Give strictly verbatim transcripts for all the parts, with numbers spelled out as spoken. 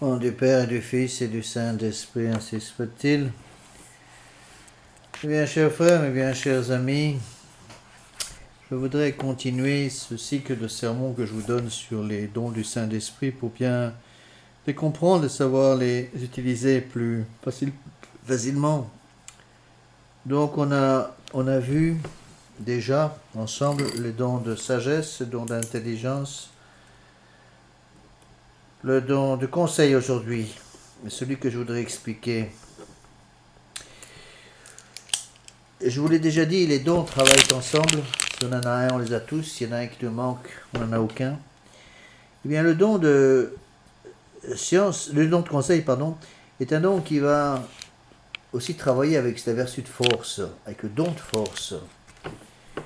Au nom du Père et du Fils et du Saint-Esprit, ainsi soit-il. Eh bien, chers frères, et bien, chers amis, je voudrais continuer ce cycle de sermons que je vous donne sur les dons du Saint-Esprit pour bien les comprendre et savoir les utiliser plus facile, facilement. Donc, on a, on a vu déjà ensemble les dons de sagesse, le don d'intelligence, le don de conseil aujourd'hui, celui que je voudrais expliquer. Je vous l'ai déjà dit, les dons travaillent ensemble. Si on en a un, on les a tous. S'il y en a un qui nous manque, on n'en a aucun. Eh bien, le don de science, le don de conseil, pardon, est un don qui va aussi travailler avec la vertu de force, avec le don de force. Pourquoi ?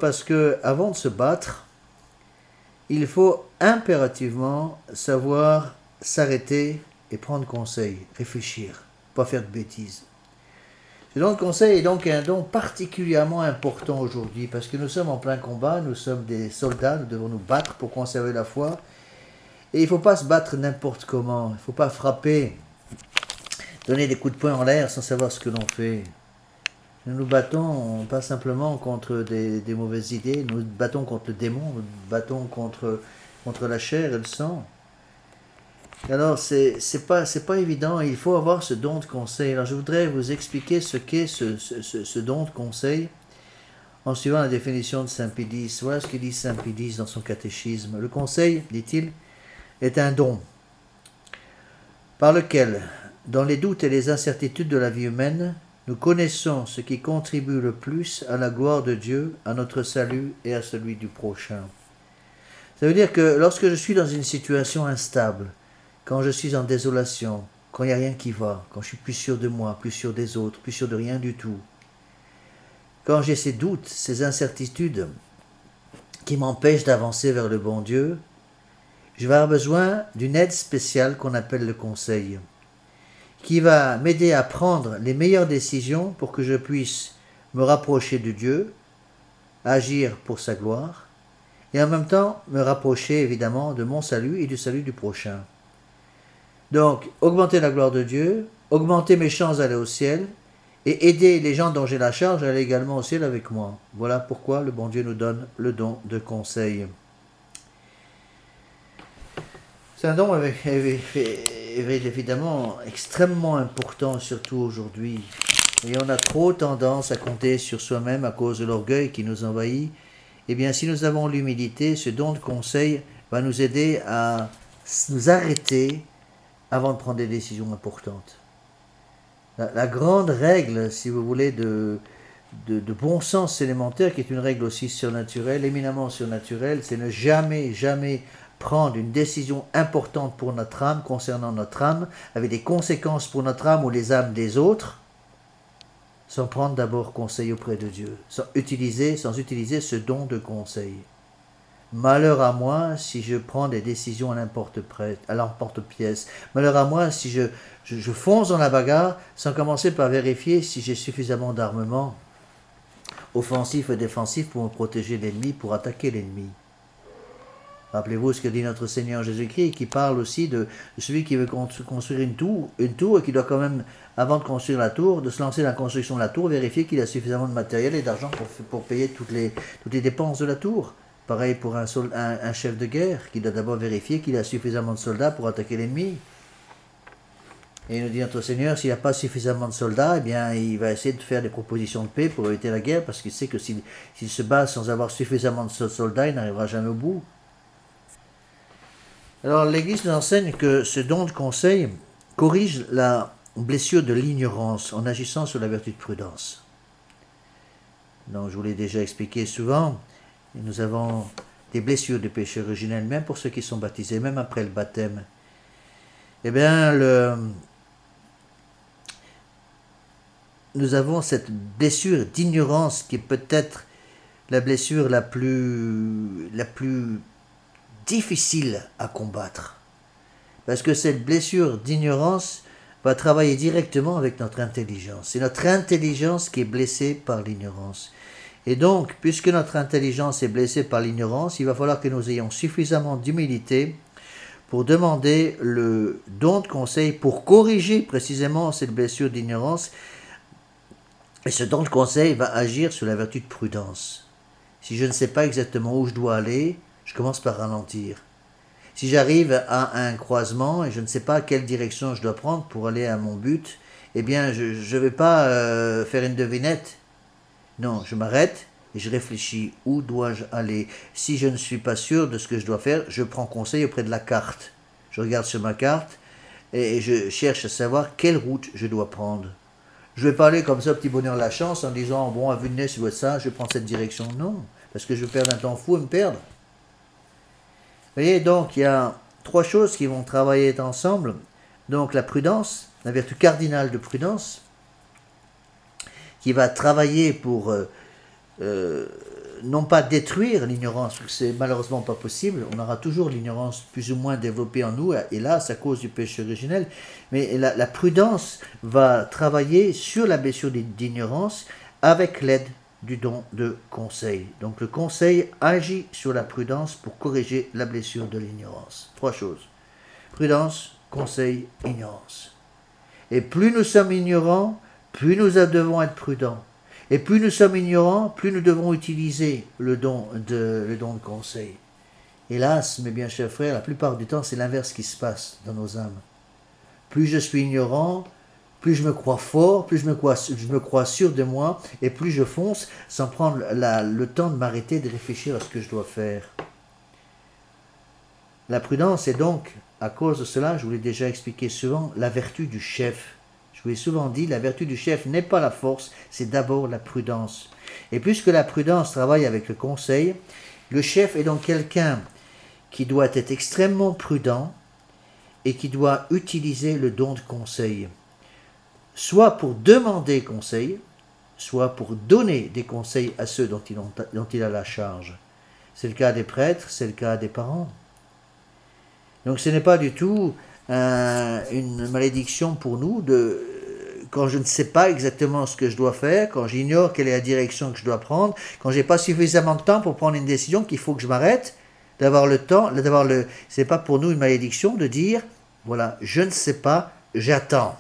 Parce que avant de se battre, il faut impérativement savoir s'arrêter et prendre conseil, réfléchir, pas faire de bêtises. Ce don de conseil est donc un don particulièrement important aujourd'hui parce que nous sommes en plein combat, nous sommes des soldats, nous devons nous battre pour conserver la foi. Et il ne faut pas se battre n'importe comment, il ne faut pas frapper, donner des coups de poing en l'air sans savoir ce que l'on fait. Nous nous battons pas simplement contre des, des mauvaises idées, nous nous battons contre le démon, nous nous battons contre, contre la chair et le sang. Alors, c'est, c'est pas, c'est pas évident, il faut avoir ce don de conseil. Alors, je voudrais vous expliquer ce qu'est ce, ce, ce, ce don de conseil en suivant la définition de Saint Pédis. Voilà ce que dit Saint Pédis dans son catéchisme. Le conseil, dit-il, est un don par lequel, dans les doutes et les incertitudes de la vie humaine, nous connaissons ce qui contribue le plus à la gloire de Dieu, à notre salut et à celui du prochain. Ça veut dire que lorsque je suis dans une situation instable, quand je suis en désolation, quand il n'y a rien qui va, quand je suis plus sûr de moi, plus sûr des autres, plus sûr de rien du tout, quand j'ai ces doutes, ces incertitudes qui m'empêchent d'avancer vers le bon Dieu, je vais avoir besoin d'une aide spéciale qu'on appelle le conseil, qui va m'aider à prendre les meilleures décisions pour que je puisse me rapprocher de Dieu, agir pour sa gloire, et en même temps me rapprocher évidemment de mon salut et du salut du prochain. Donc, augmenter la gloire de Dieu, augmenter mes chances d'aller au ciel, et aider les gens dont j'ai la charge à aller également au ciel avec moi. Voilà pourquoi le bon Dieu nous donne le don de conseil. C'est un don évidemment extrêmement important, surtout aujourd'hui. Et on a trop tendance à compter sur soi-même à cause de l'orgueil qui nous envahit. Eh bien, si nous avons l'humilité, ce don de conseil va nous aider à nous arrêter avant de prendre des décisions importantes. La, la grande règle, si vous voulez, de, de, de bon sens élémentaire, qui est une règle aussi surnaturelle, éminemment surnaturelle, c'est ne jamais, jamais prendre une décision importante pour notre âme, concernant notre âme, avec des conséquences pour notre âme ou les âmes des autres, sans prendre d'abord conseil auprès de Dieu, sans utiliser, sans utiliser ce don de conseil. Malheur à moi si je prends des décisions à l'emporte-pièce. Malheur à moi si je, je, je fonce dans la bagarre sans commencer par vérifier si j'ai suffisamment d'armement offensif et défensif pour me protéger de l'ennemi, pour attaquer l'ennemi. Rappelez-vous ce que dit notre Seigneur Jésus-Christ, qui parle aussi de, de celui qui veut construire une tour, une tour et qui doit quand même, avant de construire la tour, de se lancer dans la construction de la tour, vérifier qu'il a suffisamment de matériel et d'argent pour, pour payer toutes les, toutes les dépenses de la tour. Pareil pour un, sol, un, un chef de guerre qui doit d'abord vérifier qu'il a suffisamment de soldats pour attaquer l'ennemi. Et il nous dit notre Seigneur, s'il n'a pas suffisamment de soldats, eh bien, il va essayer de faire des propositions de paix pour éviter la guerre, parce qu'il sait que s'il, s'il se bat sans avoir suffisamment de soldats, il n'arrivera jamais au bout. Alors l'Église nous enseigne que ce don de conseil corrige la blessure de l'ignorance en agissant sur la vertu de prudence. Donc je vous l'ai déjà expliqué souvent, nous avons des blessures de péché originel, même pour ceux qui sont baptisés, même après le baptême. Eh bien, le... nous avons cette blessure d'ignorance qui est peut-être la blessure la plus, la plus difficile à combattre. Parce que cette blessure d'ignorance va travailler directement avec notre intelligence. C'est notre intelligence qui est blessée par l'ignorance. Et donc, puisque notre intelligence est blessée par l'ignorance, il va falloir que nous ayons suffisamment d'humilité pour demander le don de conseil pour corriger précisément cette blessure d'ignorance. Et ce don de conseil va agir sur la vertu de prudence. Si je ne sais pas exactement où je dois aller, je commence par ralentir. Si j'arrive à un croisement et je ne sais pas quelle direction je dois prendre pour aller à mon but, eh bien, je ne vais pas euh, faire une devinette. Non, je m'arrête et je réfléchis. Où dois-je aller? Si je ne suis pas sûr de ce que je dois faire, je prends conseil auprès de la carte. Je regarde sur ma carte et je cherche à savoir quelle route je dois prendre. Je ne vais pas aller comme ça, petit bonheur la chance, en disant, bon, à vue de nez, ça doit être ça, je prends cette direction. Non, parce que je vais perdre un temps fou et me perdre. Vous voyez, donc, il y a trois choses qui vont travailler ensemble. Donc, la prudence, la vertu cardinale de prudence, qui va travailler pour, euh, euh, non pas détruire l'ignorance, parce que c'est malheureusement pas possible, on aura toujours l'ignorance plus ou moins développée en nous, hélas, à cause du péché originel, mais la, la prudence va travailler sur la blessure d'ignorance avec l'aide du don de conseil. Donc le conseil agit sur la prudence pour corriger la blessure de l'ignorance. Trois choses. Prudence, conseil, ignorance. Et plus nous sommes ignorants, plus nous devons être prudents. Et plus nous sommes ignorants, plus nous devons utiliser le don de, le don de conseil. Hélas, mes bien chers frères, la plupart du temps, c'est l'inverse qui se passe dans nos âmes. Plus je suis ignorant, plus je me crois fort, plus je me crois, je me crois sûr de moi, et plus je fonce sans prendre la, le temps de m'arrêter, de réfléchir à ce que je dois faire. La prudence est donc, à cause de cela, je vous l'ai déjà expliqué souvent, la vertu du chef. Je vous l'ai souvent dit, la vertu du chef n'est pas la force, c'est d'abord la prudence. Et puisque la prudence travaille avec le conseil, le chef est donc quelqu'un qui doit être extrêmement prudent et qui doit utiliser le don de conseil, soit pour demander conseil, soit pour donner des conseils à ceux dont il, ont, dont il a la charge. C'est le cas des prêtres, c'est le cas des parents. Donc ce n'est pas du tout euh, une malédiction pour nous de, quand je ne sais pas exactement ce que je dois faire, quand j'ignore quelle est la direction que je dois prendre, quand je n'ai pas suffisamment de temps pour prendre une décision, qu'il faut que je m'arrête, d'avoir le temps, d'avoir le... C'est pas pour nous une malédiction de dire, voilà, je ne sais pas, j'attends.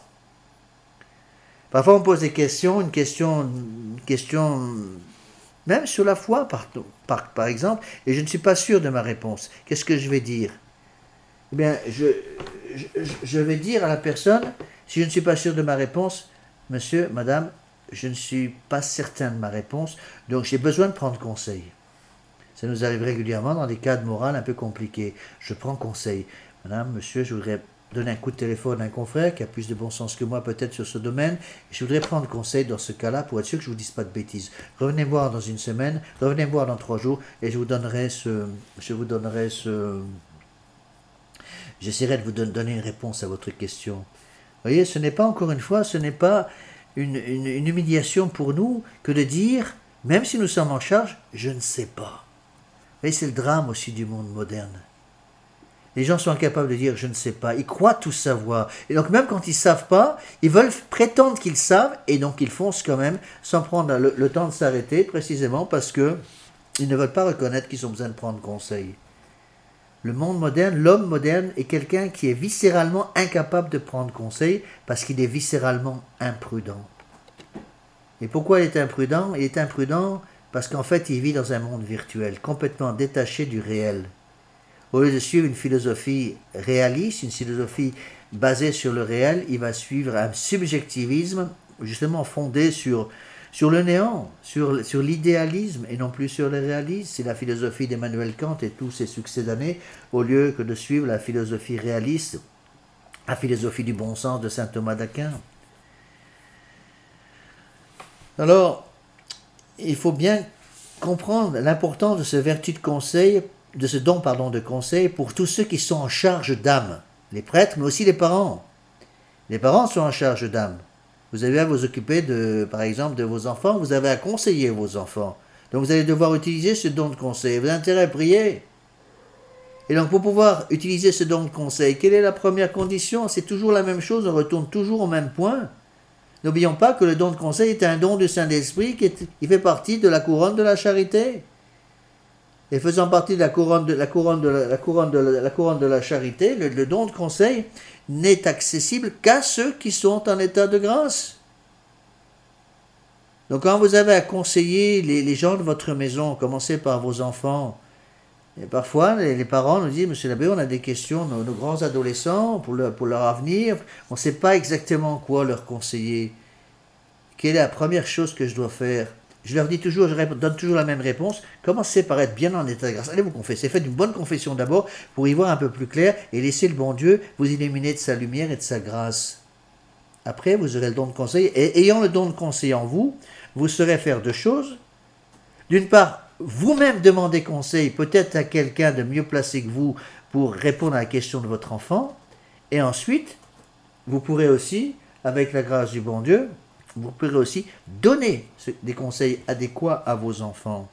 Parfois on pose des questions, une question, une question même sur la foi par, par, par exemple, et je ne suis pas sûr de ma réponse. Qu'est-ce que je vais dire? Eh bien, je, je, je vais dire à la personne, si je ne suis pas sûr de ma réponse, monsieur, madame, je ne suis pas certain de ma réponse, donc j'ai besoin de prendre conseil. Ça nous arrive régulièrement dans des cas de morale un peu compliqués. Je prends conseil. Madame, monsieur, je voudrais donner un coup de téléphone à un confrère qui a plus de bon sens que moi peut-être sur ce domaine. Je voudrais prendre conseil dans ce cas-là pour être sûr que je ne vous dise pas de bêtises. Revenez me voir dans une semaine, revenez me voir dans trois jours et je vous donnerai ce... Je vous donnerai ce... J'essaierai de vous donner une réponse à votre question. Vous voyez, ce n'est pas, encore une fois, ce n'est pas une, une, une humiliation pour nous que de dire, même si nous sommes en charge, je ne sais pas. Vous voyez, c'est le drame aussi du monde moderne. Les gens sont incapables de dire « je ne sais pas ». Ils croient tout savoir. Et donc même quand ils ne savent pas, ils veulent prétendre qu'ils savent et donc ils foncent quand même sans prendre le, le temps de s'arrêter précisément parce qu'ils ne veulent pas reconnaître qu'ils ont besoin de prendre conseil. Le monde moderne, l'homme moderne est quelqu'un qui est viscéralement incapable de prendre conseil parce qu'il est viscéralement imprudent. Et pourquoi il est imprudent? Il est imprudent parce qu'en fait il vit dans un monde virtuel, complètement détaché du réel. Au lieu de suivre une philosophie réaliste, une philosophie basée sur le réel, il va suivre un subjectivisme justement fondé sur, sur le néant, sur, sur l'idéalisme et non plus sur le réalisme. C'est la philosophie d'Emmanuel Kant et tous ses succédanés, au lieu que de suivre la philosophie réaliste, la philosophie du bon sens de saint Thomas d'Aquin. Alors, il faut bien comprendre l'importance de ce vertu de conseil, de ce don pardon, de conseil pour tous ceux qui sont en charge d'âme, les prêtres, mais aussi les parents. Les parents sont en charge d'âme. Vous avez à vous occuper, de, par exemple, de vos enfants, vous avez à conseiller vos enfants. Donc vous allez devoir utiliser ce don de conseil. Vous avez intérêt à prier. Et donc pour pouvoir utiliser ce don de conseil, quelle est la première condition? C'est toujours la même chose, on retourne toujours au même point. N'oublions pas que le don de conseil est un don du Saint-Esprit qui est, il fait partie de la couronne de la charité. et faisant partie de la couronne de la, couronne de la, la, couronne de la, la couronne de la charité, le, le don de conseil n'est accessible qu'à ceux qui sont en état de grâce. Donc quand vous avez à conseiller les, les gens de votre maison, commencez par vos enfants. Et parfois, les, les parents nous disent, Monsieur l'abbé, on a des questions, nos, nos grands adolescents, pour, le, pour leur avenir, on ne sait pas exactement quoi leur conseiller. Quelle est la première chose que je dois faire? Je leur dis toujours, je donne toujours la même réponse, commencez par être bien en état de grâce. Allez vous confesser, faites une bonne confession d'abord pour y voir un peu plus clair et laissez le bon Dieu vous illuminer de sa lumière et de sa grâce. Après, vous aurez le don de conseil, et ayant le don de conseil en vous, vous saurez faire deux choses. D'une part, vous-même demandez conseil, peut-être à quelqu'un de mieux placé que vous pour répondre à la question de votre enfant, et ensuite, vous pourrez aussi, avec la grâce du bon Dieu, vous pourrez aussi donner des conseils adéquats à vos enfants.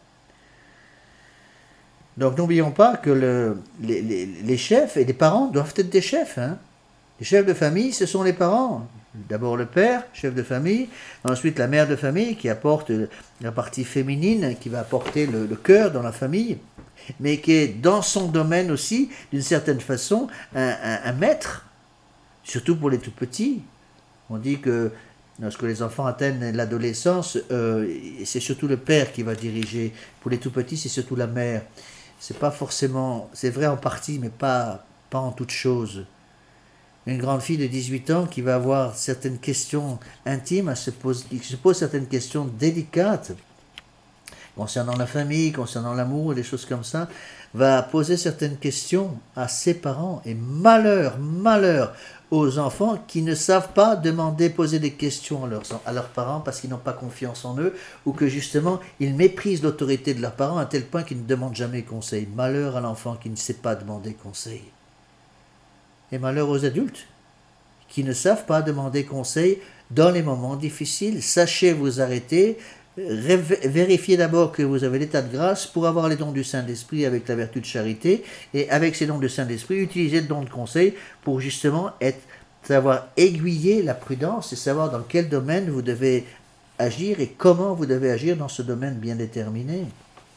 Donc n'oublions pas que le, les, les, les chefs et les parents doivent être des chefs. Hein. Les chefs de famille, ce sont les parents. D'abord le père, chef de famille, ensuite la mère de famille qui apporte la partie féminine, qui va apporter le, le cœur dans la famille, mais qui est dans son domaine aussi, d'une certaine façon, un, un, un maître, surtout pour les tout petits. On dit que lorsque les enfants atteignent l'adolescence, euh, c'est surtout le père qui va diriger. Pour les tout petits, c'est surtout la mère. C'est pas forcément, c'est vrai en partie, mais pas, pas en toute chose. Une grande fille de dix-huit ans qui va avoir certaines questions intimes, elle se pose, qui se pose certaines questions délicates concernant la famille, concernant l'amour, des choses comme ça, va poser certaines questions à ses parents. Et malheur, malheur aux enfants qui ne savent pas demander, poser des questions à leurs, à leurs parents parce qu'ils n'ont pas confiance en eux ou que justement ils méprisent l'autorité de leurs parents à tel point qu'ils ne demandent jamais conseil. Malheur à l'enfant qui ne sait pas demander conseil. Et malheur aux adultes qui ne savent pas demander conseil dans les moments difficiles. Sachez vous arrêter, vérifiez d'abord que vous avez l'état de grâce pour avoir les dons du Saint-Esprit avec la vertu de charité, et avec ces dons du Saint-Esprit, utilisez le don de conseil pour justement être, savoir aiguiller la prudence et savoir dans quel domaine vous devez agir et comment vous devez agir dans ce domaine bien déterminé.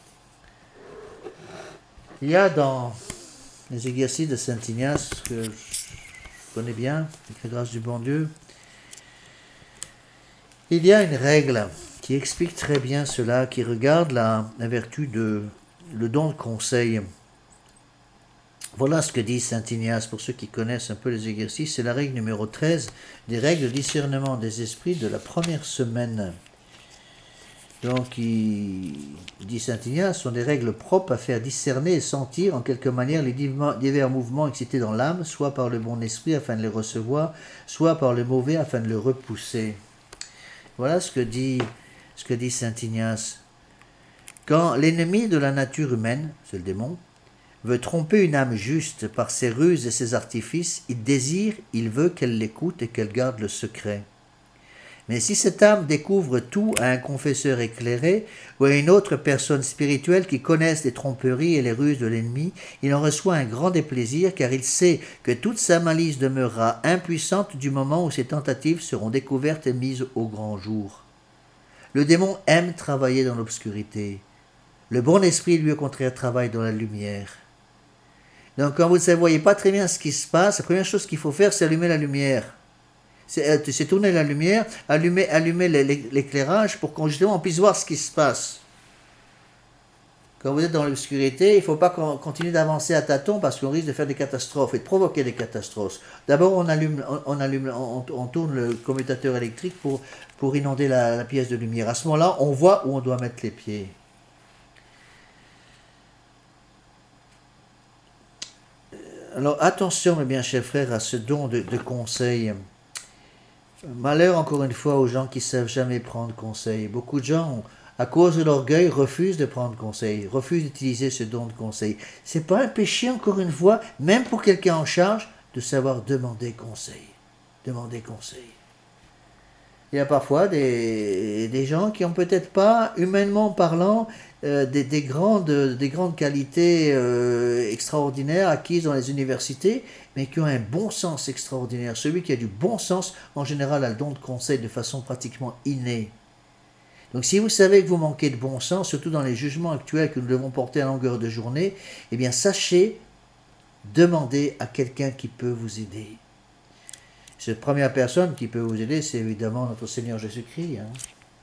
Il y a dans les exercices de Saint Ignace, que je connais bien, avec la grâce du bon Dieu, il y a une règle qui explique très bien cela, qui regarde la, la vertu de le don de conseil. Voilà ce que dit Saint Ignace, pour ceux qui connaissent un peu les exercices, c'est la règle numéro treize, des règles de discernement des esprits de la première semaine. Donc, il dit Saint Ignace, sont des règles propres à faire discerner et sentir en quelque manière les divers mouvements excités dans l'âme, soit par le bon esprit afin de les recevoir, soit par le mauvais afin de le repousser. Voilà ce que dit, ce que dit Saint Ignace. Quand l'ennemi de la nature humaine, c'est le démon, veut tromper une âme juste par ses ruses et ses artifices, il désire, il veut qu'elle l'écoute et qu'elle garde le secret. Mais si cette âme découvre tout à un confesseur éclairé ou à une autre personne spirituelle qui connaisse les tromperies et les ruses de l'ennemi, il en reçoit un grand déplaisir car il sait que toute sa malice demeurera impuissante du moment où ses tentatives seront découvertes et mises au grand jour. Le démon aime travailler dans l'obscurité. Le bon esprit, lui, au contraire, travaille dans la lumière. Donc quand vous ne voyez pas très bien ce qui se passe, la première chose qu'il faut faire, c'est allumer la lumière. C'est, c'est tourner la lumière, allumer, allumer l'éclairage pour qu'on justement on puisse voir ce qui se passe. Quand vous êtes dans l'obscurité, il ne faut pas qu'on continue d'avancer à tâtons parce qu'on risque de faire des catastrophes et de provoquer des catastrophes. D'abord, on allume, on, on, allume, on, on tourne le commutateur électrique pour, pour inonder la, la pièce de lumière. À ce moment-là, on voit où on doit mettre les pieds. Alors attention, mes bien chers frères, à ce don de, de conseil. Malheur encore une fois aux gens qui ne savent jamais prendre conseil. Beaucoup de gens, à cause de l'orgueil, refusent de prendre conseil, refusent d'utiliser ce don de conseil. Ce n'est pas un péché, encore une fois, même pour quelqu'un en charge, de savoir demander conseil. Demander conseil. Il y a parfois des, des gens qui n'ont peut-être pas, humainement parlant, euh, des, des, grandes, des grandes qualités euh, extraordinaires acquises dans les universités, mais qui ont un bon sens extraordinaire. Celui qui a du bon sens, en général, a le don de conseil de façon pratiquement innée. Donc si vous savez que vous manquez de bon sens, surtout dans les jugements actuels que nous devons porter à longueur de journée, eh bien sachez demander à quelqu'un qui peut vous aider. Cette première personne qui peut vous aider, c'est évidemment notre Seigneur Jésus-Christ. Hein.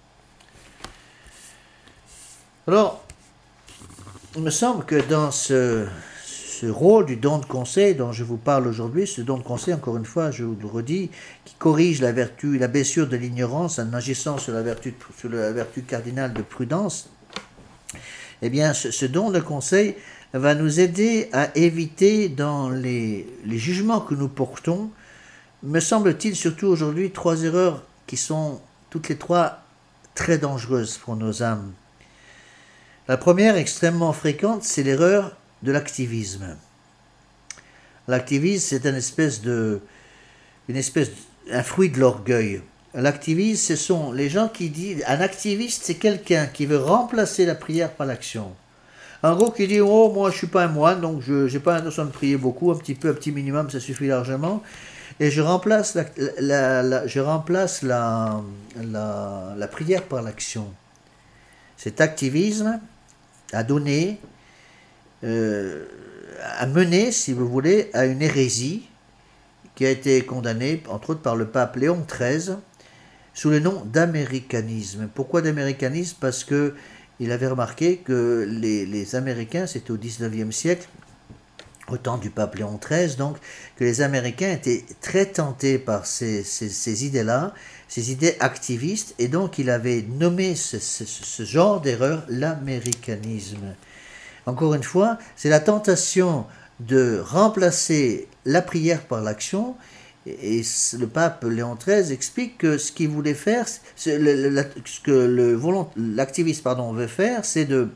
Alors, il me semble que dans ce, ce rôle du don de conseil dont je vous parle aujourd'hui, ce don de conseil, encore une fois, je vous le redis, qui corrige la vertu, la blessure de l'ignorance en agissant sur la vertu, sur la vertu cardinale de prudence, eh bien, ce, ce don de conseil va nous aider à éviter dans les, les jugements que nous portons, me semble-t-il surtout aujourd'hui, trois erreurs qui sont toutes les trois très dangereuses pour nos âmes. La première, extrêmement fréquente, c'est l'erreur de l'activisme. L'activisme, c'est une espèce de, une espèce, un fruit de l'orgueil. L'activisme, ce sont les gens qui disent, un activiste, c'est quelqu'un qui veut remplacer la prière par l'action. En gros, qui dit, oh, moi, je suis pas un moine, donc je n'ai pas l'intention de prier beaucoup, un petit peu, un petit minimum, ça suffit largement. Et je remplace la, la, la, je remplace la, la, la prière par l'action. Cet activisme a donné, euh, a mené, si vous voulez, à une hérésie qui a été condamnée, entre autres, par le pape Léon treize, sous le nom d'américanisme. Pourquoi d'américanisme? Parce que il avait remarqué que les, les Américains, c'était au dix-neuvième siècle, au temps du pape Léon treize, donc, que les Américains étaient très tentés par ces, ces, ces idées-là, ces idées activistes, et donc il avait nommé ce, ce, ce genre d'erreur l'américanisme. Encore une fois, c'est la tentation de remplacer la prière par l'action, et le pape Léon treize explique que ce qu'il voulait faire, ce, le, le, ce que le volont, l'activiste pardon, veut faire, c'est de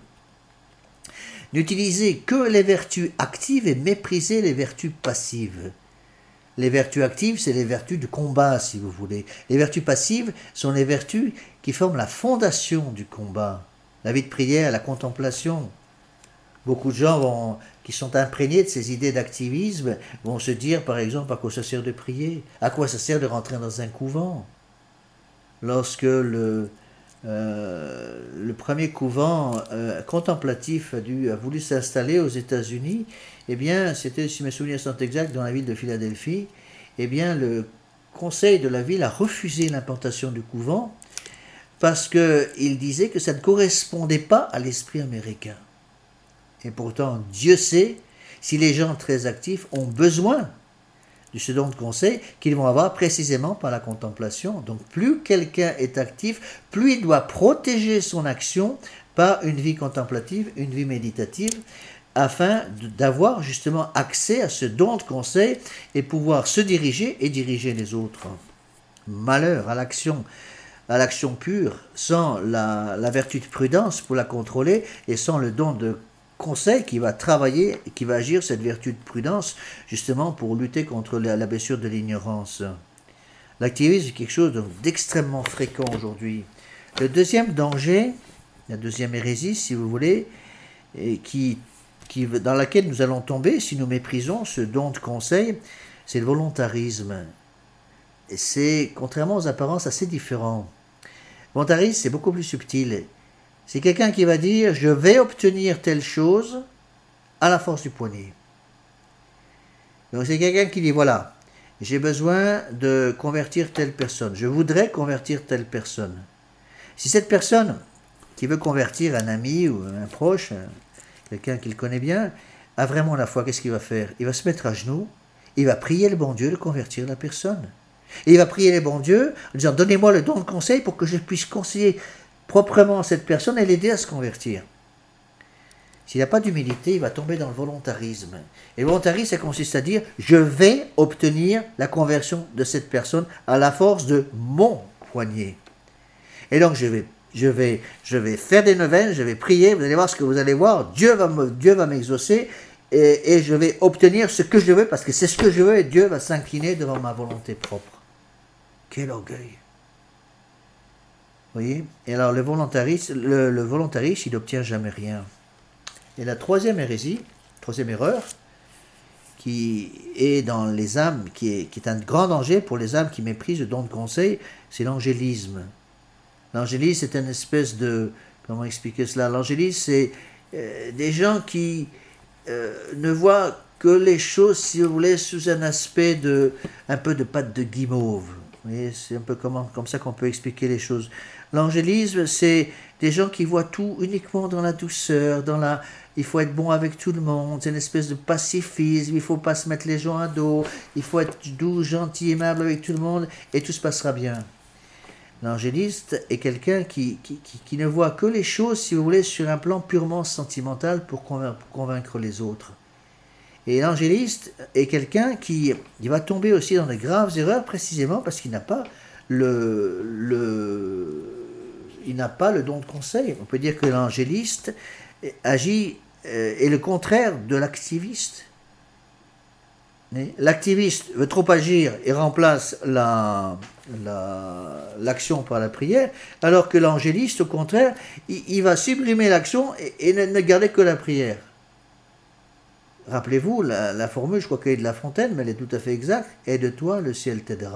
n'utiliser que les vertus actives et mépriser les vertus passives. Les vertus actives, c'est les vertus de combat, si vous voulez. Les vertus passives sont les vertus qui forment la fondation du combat. La vie de prière, la contemplation. Beaucoup de gens vont, qui sont imprégnés de ces idées d'activisme vont se dire, par exemple, à quoi ça sert de prier? À quoi ça sert de rentrer dans un couvent? Lorsque le, euh, le premier couvent euh, contemplatif a, dû, a voulu s'installer aux États-Unis, eh bien, c'était, si mes souvenirs sont exacts, dans la ville de Philadelphie, eh bien, le conseil de la ville a refusé l'implantation du couvent parce qu'il disait que ça ne correspondait pas à l'esprit américain. Et pourtant, Dieu sait si les gens très actifs ont besoin de ce don de conseil qu'ils vont avoir précisément par la contemplation. Donc plus quelqu'un est actif, plus il doit protéger son action par une vie contemplative, une vie méditative, afin d'avoir justement accès à ce don de conseil et pouvoir se diriger et diriger les autres. Malheur à l'action, à l'action pure, sans la, la vertu de prudence pour la contrôler et sans le don de conseil qui va travailler, qui va agir cette vertu de prudence justement pour lutter contre la, la blessure de l'ignorance. L'activisme est quelque chose d'extrêmement fréquent aujourd'hui. Le deuxième danger, la deuxième hérésie si vous voulez, et qui, qui, dans laquelle nous allons tomber si nous méprisons ce don de conseil, c'est le volontarisme. Et c'est, contrairement aux apparences, assez différent. Le volontarisme, c'est beaucoup plus subtil. C'est quelqu'un qui va dire « je vais obtenir telle chose à la force du poignet ». Donc c'est quelqu'un qui dit « voilà, j'ai besoin de convertir telle personne, je voudrais convertir telle personne ». Si cette personne qui veut convertir un ami ou un proche, quelqu'un qu'il connaît bien, a vraiment la foi, qu'est-ce qu'il va faire? Il va se mettre à genoux, il va prier le bon Dieu de convertir la personne. Et il va prier le bon Dieu en disant « donnez-moi le don de conseil pour que je puisse conseiller proprement cette personne et l'aider à se convertir ». S'il n'a pas d'humilité, il va tomber dans le volontarisme. Et le volontarisme, ça consiste à dire « je vais obtenir la conversion de cette personne à la force de mon poignet ». Et donc je vais, je, vais, je vais faire des neuvaines, je vais prier, vous allez voir ce que vous allez voir, Dieu va, me, Dieu va m'exaucer et, et je vais obtenir ce que je veux parce que c'est ce que je veux et Dieu va s'incliner devant ma volonté propre. Quel orgueil! Vous voyez? Et alors le volontarisme, le, le volontarisme, il n'obtient jamais rien. Et la troisième hérésie, troisième erreur, qui est dans les âmes, qui est, qui est un grand danger pour les âmes qui méprisent le don de conseil, c'est l'angélisme. L'angélisme, c'est une espèce de... Comment expliquer cela? L'angélisme, c'est euh, des gens qui euh, ne voient que les choses, si vous voulez, sous un aspect de... un peu de pâte de guimauve. Vous voyez, c'est un peu comme, comme ça qu'on peut expliquer les choses. L'angélisme, c'est des gens qui voient tout uniquement dans la douceur, dans la... Il faut être bon avec tout le monde, c'est une espèce de pacifisme, il ne faut pas se mettre les gens à dos, il faut être doux, gentil, aimable avec tout le monde, et tout se passera bien. L'angéliste est quelqu'un qui, qui, qui, qui ne voit que les choses, si vous voulez, sur un plan purement sentimental pour convaincre, pour convaincre les autres. Et l'angéliste est quelqu'un qui il va tomber aussi dans de graves erreurs, précisément parce qu'il n'a pas le, le, il n'a pas le don de conseil. On peut dire que l'angéliste agit, euh, est le contraire de l'activiste. L'activiste veut trop agir et remplace la, la, l'action par la prière, alors que l'angéliste, au contraire, il, il va supprimer l'action et, et ne, ne garder que la prière. Rappelez-vous, la, la formule, je crois qu'elle est de La Fontaine, mais elle est tout à fait exacte. « Aide-toi, le ciel t'aidera ».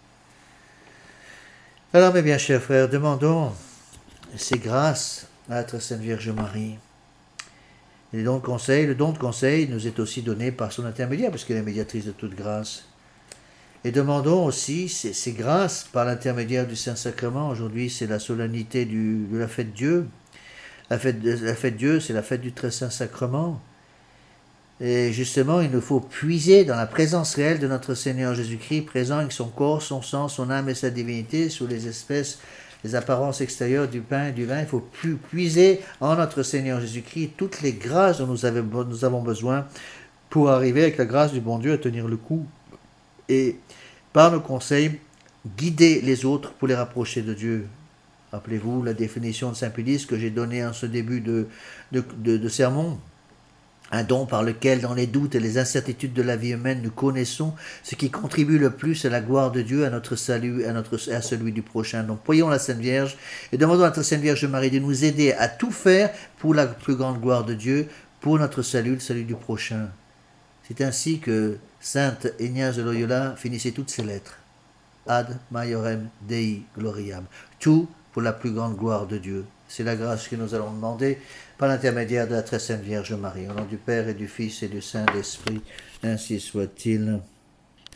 Alors, mes bien chers frères, demandons ces grâces à la très sainte Vierge Marie. Et le don de conseil, le don de conseil nous est aussi donné par son intermédiaire, parce qu'elle est médiatrice de toute grâce. Et demandons aussi ces, ces grâces par l'intermédiaire du Saint-Sacrement. Aujourd'hui, c'est la solennité du, de la fête Dieu. La fête, la fête Dieu, c'est la fête du très Saint-Sacrement. Et justement, il nous faut puiser dans la présence réelle de notre Seigneur Jésus-Christ, présent avec son corps, son sang, son âme et sa divinité, sous les espèces, les apparences extérieures du pain et du vin. Il faut puiser en notre Seigneur Jésus-Christ toutes les grâces dont nous avons, nous avons besoin pour arriver avec la grâce du bon Dieu à tenir le coup. Et par nos conseils, guider les autres pour les rapprocher de Dieu. Rappelez-vous la définition de Saint Pédis que j'ai donnée en ce début de, de, de, de sermon. Un don par lequel, dans les doutes et les incertitudes de la vie humaine, nous connaissons ce qui contribue le plus à la gloire de Dieu, à notre salut, à, notre, à celui du prochain. Donc, prions la Sainte Vierge et demandons à notre Sainte Vierge Marie de nous aider à tout faire pour la plus grande gloire de Dieu, pour notre salut, le salut du prochain. C'est ainsi que Sainte Ignace de Loyola finissait toutes ses lettres. Ad maiorem Dei gloriam. Tout pour la plus grande gloire de Dieu. C'est la grâce que nous allons demander par l'intermédiaire de la très sainte Vierge Marie. Au nom du Père et du Fils et du Saint-Esprit, ainsi soit-il.